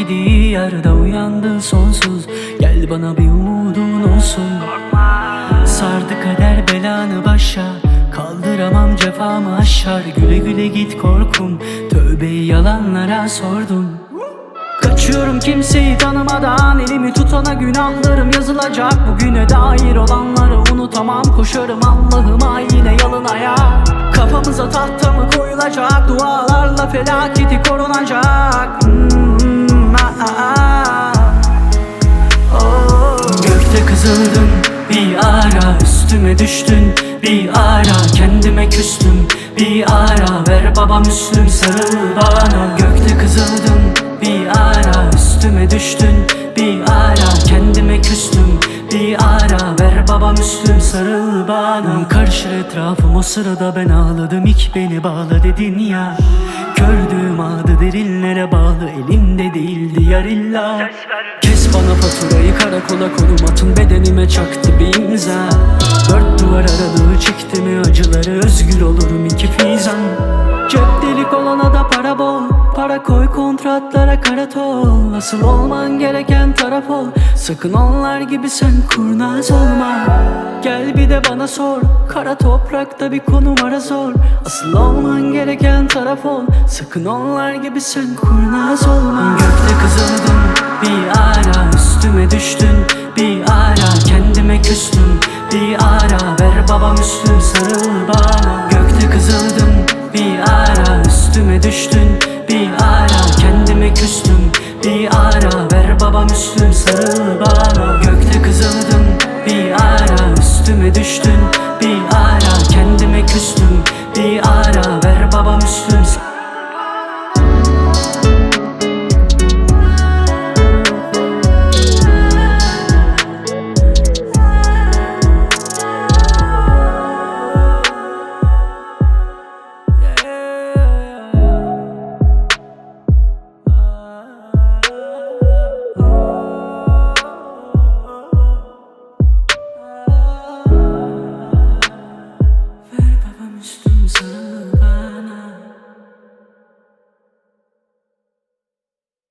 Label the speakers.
Speaker 1: dediği yerde uyandı sonsuz. Gel bana bir umudun olsun. Sardı kader belanı başa, kaldıramam cefamı aşar. Güle güle git korkum, tövbeyi yalanlara sordum. Kaçıyorum kimseyi tanımadan, elimi tutana günahlarım yazılacak. Bugüne dair olanları unutamam, koşarım Allah'ıma yine yalın ayak. Kafamıza tahta mı koyulacak, dualarla felaketi korunacak. Gökte kızıldın bir ara, üstüme düştün bir ara. Kendime küstüm bir ara, ver baba Müslüm sarıl bana. Gökte kızıldın bir ara, üstüme düştün bir ara. Kendime küstüm bir ara, ver baba Müslüm sarıl bana. Karışır etrafım o sırada, ben ağladım, ilk beni bağla dedin ya. Gördüğüm adı derinlere bağlı, elimde değildi yar illa. Kes bana faturayı, karakola konum atın, bedenime çaktı bir imza. Dört duvar aralığı çekti mi acıları, özgür olurum iki fizan. Cep delik olana da para bol, para koy kontratlara karatol. Asıl olman gereken taraf ol, sakın onlar gibi sen kurnaz olma. Gel bir de bana sor, kara toprakta bir konum ara zor. Asıl olman gereken taraf ol, sakın onlar gibi sen kurnaz olma. Gökte kızıldın bir ara, üstüme düştün bir ara. Kendime küstüm bir ara, ver baba Müslüm sarıl